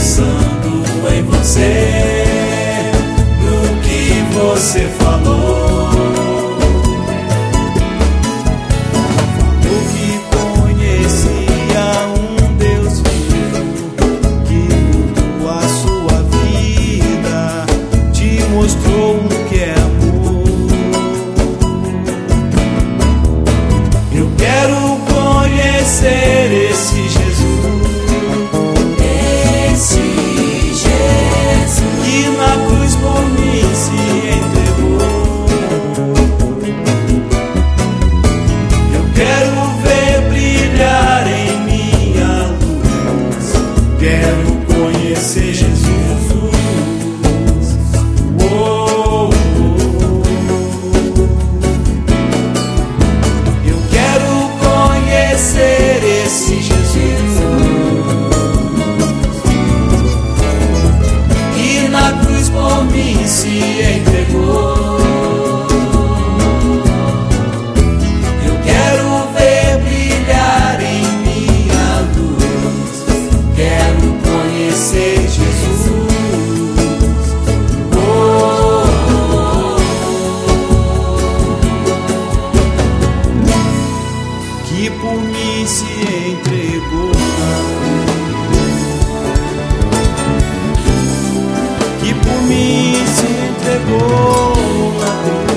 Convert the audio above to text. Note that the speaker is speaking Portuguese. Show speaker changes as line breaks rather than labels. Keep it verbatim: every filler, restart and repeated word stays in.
pensando em você, no que você falou. Falou que conhecia um Deus vivo, que mudou a sua vida, te mostrou um que é amor. Eu quero conhecer esse Jesus, que na cruz por mim se entregou. Eu quero ver brilhar em minha luz, quero conhecer Jesus. Oh, oh, oh. Eu quero conhecer esse Jesus, na cruz por mim se entregou. Eu quero ver brilhar em minha luz, quero conhecer Jesus. Oh, oh, oh. Que por mim se entregou, que por mim se entregou na cruz.